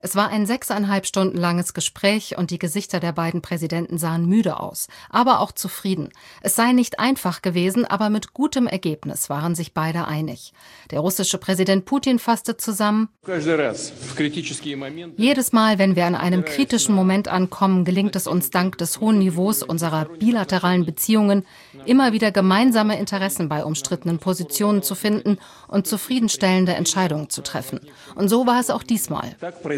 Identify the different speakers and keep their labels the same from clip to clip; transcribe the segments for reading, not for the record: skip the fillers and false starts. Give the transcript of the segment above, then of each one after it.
Speaker 1: Es war ein 6,5 Stunden langes Gespräch und die Gesichter der beiden Präsidenten sahen müde aus, aber auch zufrieden. Es sei nicht einfach gewesen, aber mit gutem Ergebnis waren sich beide einig. Der russische Präsident Putin fasste zusammen: Jedes Mal, wenn wir an einem kritischen Moment ankommen, gelingt es uns dank des hohen Niveaus unserer bilateralen Beziehungen, immer wieder gemeinsame Interessen bei umstrittenen Positionen zu finden und zufriedenstellende Entscheidungen zu treffen. Und so war es auch diesmal.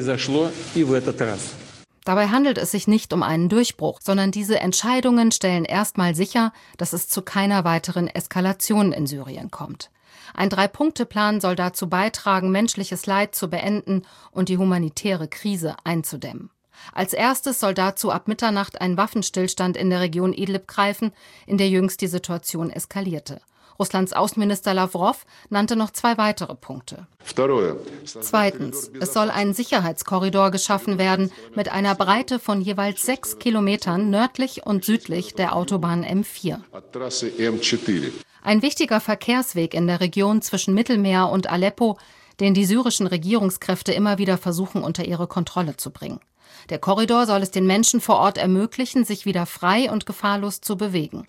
Speaker 1: Dabei handelt es sich nicht um einen Durchbruch, sondern diese Entscheidungen stellen erstmal sicher, dass es zu keiner weiteren Eskalation in Syrien kommt. Ein 3-Punkte-Plan soll dazu beitragen, menschliches Leid zu beenden und die humanitäre Krise einzudämmen. Als erstes soll dazu ab Mitternacht ein Waffenstillstand in der Region Idlib greifen, in der jüngst die Situation eskalierte. Russlands Außenminister Lawrow nannte noch 2 weitere Punkte. Zweitens, es soll ein Sicherheitskorridor geschaffen werden mit einer Breite von jeweils 6 Kilometern nördlich und südlich der Autobahn M4. Ein wichtiger Verkehrsweg in der Region zwischen Mittelmeer und Aleppo, den die syrischen Regierungskräfte immer wieder versuchen, unter ihre Kontrolle zu bringen. Der Korridor soll es den Menschen vor Ort ermöglichen, sich wieder frei und gefahrlos zu bewegen.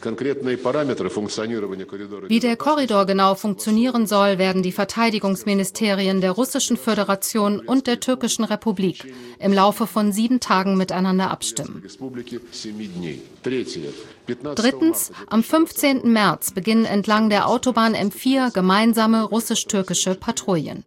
Speaker 1: Wie der Korridor genau funktionieren soll, werden die Verteidigungsministerien der Russischen Föderation und der Türkischen Republik im Laufe von 7 Tagen miteinander abstimmen. Drittens, am 15. März beginnen entlang der Autobahn M4 gemeinsame russisch-türkische Patrouillen.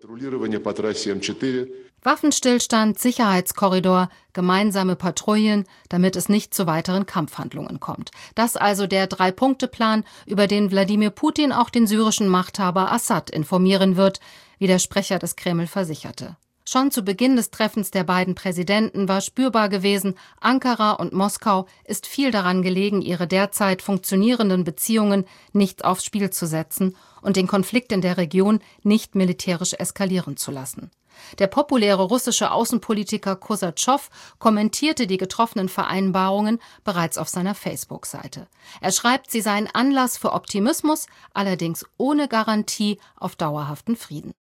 Speaker 1: Waffenstillstand, Sicherheitskorridor, gemeinsame Patrouillen, damit es nicht zu weiteren Kampfhandlungen kommt. Das also der 3-Punkte-Plan, über den Wladimir Putin auch den syrischen Machthaber Assad informieren wird, wie der Sprecher des Kreml versicherte. Schon zu Beginn des Treffens der beiden Präsidenten war spürbar gewesen, Ankara und Moskau ist viel daran gelegen, ihre derzeit funktionierenden Beziehungen nicht aufs Spiel zu setzen und den Konflikt in der Region nicht militärisch eskalieren zu lassen. Der populäre russische Außenpolitiker Kosatschow kommentierte die getroffenen Vereinbarungen bereits auf seiner Facebook-Seite. Er schreibt, sie seien Anlass für Optimismus, allerdings ohne Garantie auf dauerhaften Frieden.